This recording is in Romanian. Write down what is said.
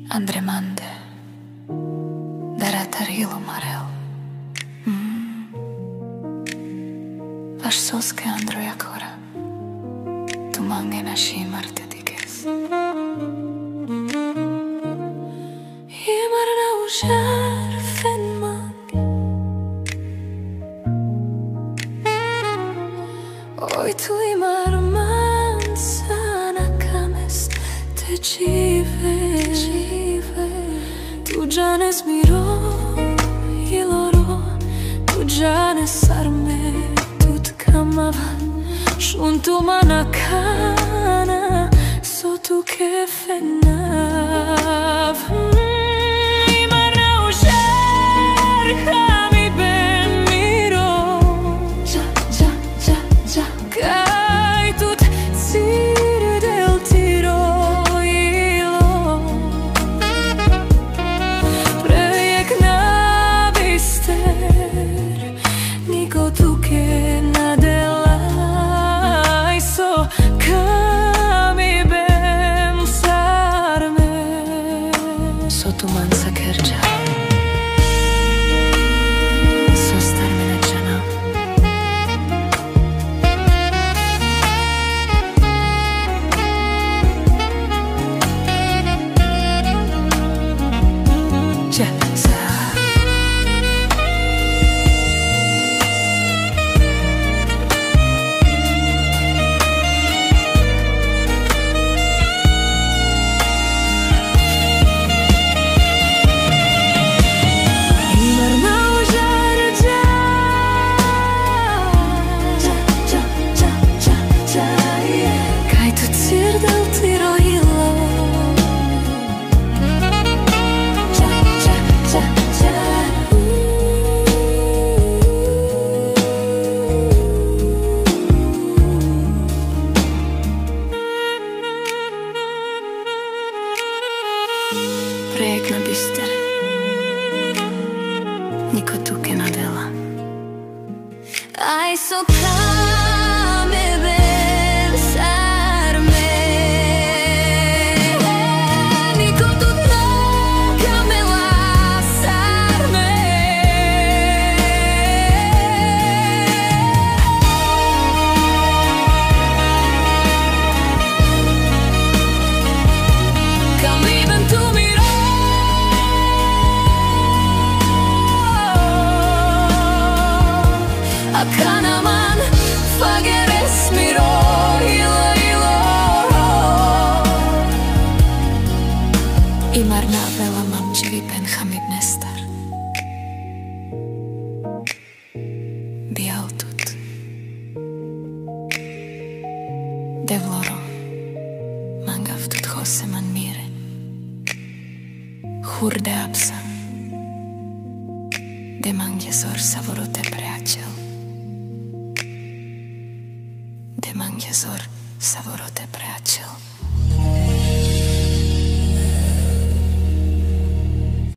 Andremande Daratarilo Marel Vaš soske Andro Jakora Tu mange naši Marte Dikes Imar na užar fen mange Oj tu imar mansana kames Te cive Tu gianes miro iloro Tu gianes arme tut kamavan Shuntu manakana So tu ke fenav Imar na užar Hami ben miro Ja Kaj tut cire del tiro Tu mansa kerja Sostar me načana Ja sa Projekt na bister Niko tuke nadela Aj so kame ben sarme Niko tut na kamela sarme Kami ben tu miro Akanaman fageres miro ilo Imar na vela mam živi pen chamib nestar Bial tut Devloro Mangav tut jose man mire Hurde apsa De manghe zor savorote priateľ De manghe zor savorote priateľ